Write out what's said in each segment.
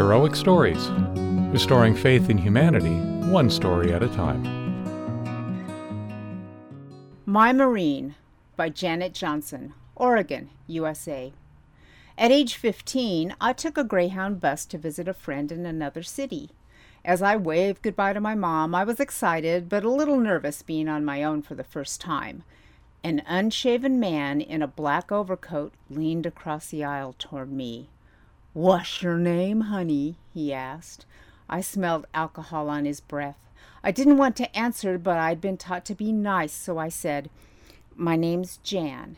Heroic Stories, restoring faith in humanity, one story at a time. My Marine by Janet Johnson, Oregon, USA. At age 15, I took a Greyhound bus to visit a friend in another city. As I waved goodbye to my mom, I was excited but a little nervous being on my own for the first time. An unshaven man in a black overcoat leaned across the aisle toward me. "What's your name, honey?" he asked. I smelled alcohol on his breath. I didn't want to answer, but I'd been taught to be nice, so I said, "My name's Jan."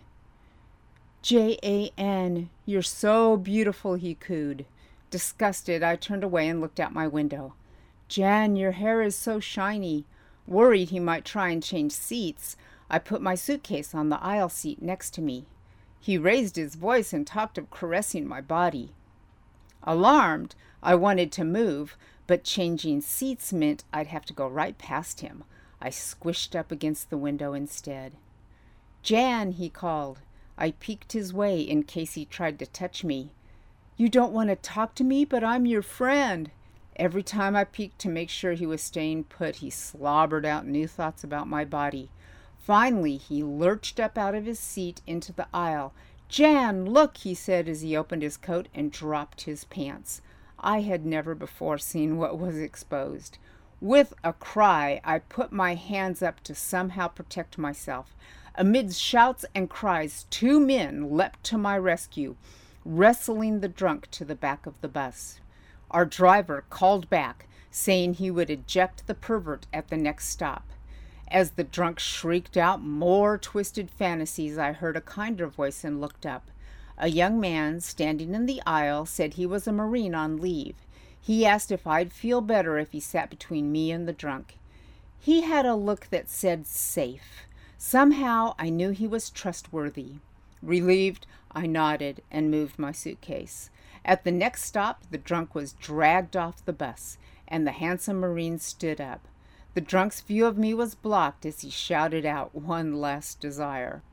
"Jan, you're so beautiful," he cooed. Disgusted, I turned away and looked out my window. "Jan, your hair is so shiny." Worried he might try and change seats, I put my suitcase on the aisle seat next to me. He raised his voice and talked of caressing my body. Alarmed, I wanted to move, but changing seats meant I'd have to go right past him. I squished up against the window instead. "Jan," he called. I peeked his way in case he tried to touch me. "You don't want to talk to me, but I'm your friend." Every time I peeked to make sure he was staying put, he slobbered out new thoughts about my body. Finally, he lurched up out of his seat into the aisle. "Jan, look," he said as he opened his coat and dropped his pants. I had never before seen what was exposed. With a cry, I put my hands up to somehow protect myself. Amid shouts and cries, 2 men leapt to my rescue, wrestling the drunk to the back of the bus. Our driver called back, saying he would eject the pervert at the next stop. As the drunk shrieked out more twisted fantasies, I heard a kinder voice and looked up. A young man standing in the aisle said he was a Marine on leave. He asked if I'd feel better if he sat between me and the drunk. He had a look that said safe. Somehow I knew he was trustworthy. Relieved, I nodded and moved my suitcase. At the next stop, the drunk was dragged off the bus, and the handsome Marine stood up. The drunk's view of me was blocked as he shouted out one last desire.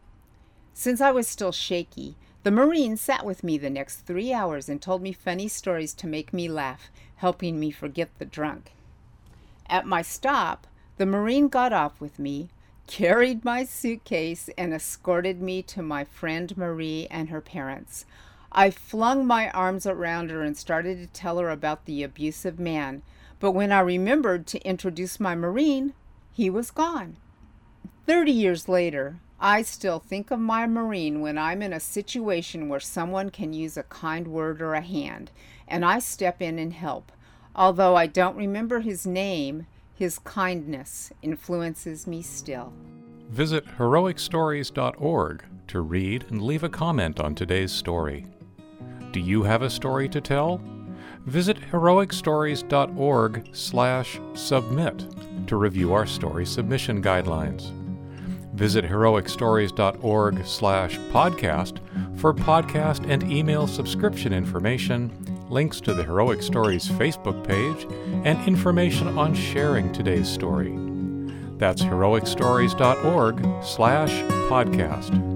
Since I was still shaky, the Marine sat with me the next 3 hours and told me funny stories to make me laugh, helping me forget the drunk. At my stop, the Marine got off with me, carried my suitcase, and escorted me to my friend Marie and her parents. I flung my arms around her and started to tell her about the abusive man, but when I remembered to introduce my Marine, he was gone. 30 years later, I still think of my Marine when I'm in a situation where someone can use a kind word or a hand, and I step in and help. Although I don't remember his name, his kindness influences me still. Visit heroicstories.org to read and leave a comment on today's story. Do you have a story to tell? Visit heroicstories.org/submit to review our story submission guidelines. Visit heroicstories.org/podcast for podcast and email subscription information, links to the Heroic Stories Facebook page, and information on sharing today's story. That's heroicstories.org/podcast.